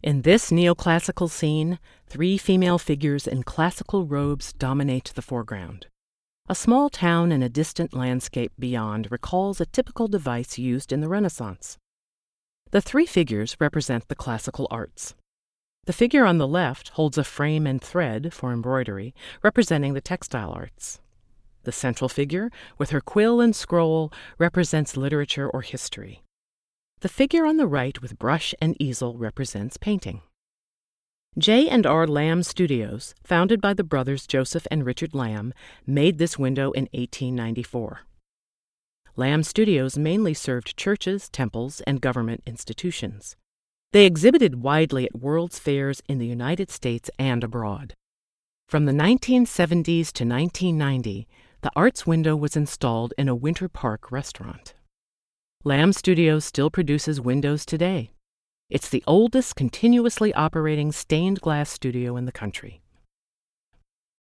In this neoclassical scene, three female figures in classical robes dominate the foreground. A small town in a distant landscape beyond recalls a typical device used in the Renaissance. The three figures represent the classical arts. The figure on the left holds a frame and thread for embroidery, representing the textile arts. The central figure, with her quill and scroll, represents literature or history. The figure on the right with brush and easel represents painting. J&R Lamb Studios, founded by the brothers Joseph and Richard Lamb, made this window in 1894. Lamb Studios mainly served churches, temples, and government institutions. They exhibited widely at World's Fairs in the United States and abroad. From the 1970s to 1990, the Arts Window was installed in a Winter Park restaurant. Lamb Studios still produces windows today. It's the oldest continuously operating stained glass studio in the country.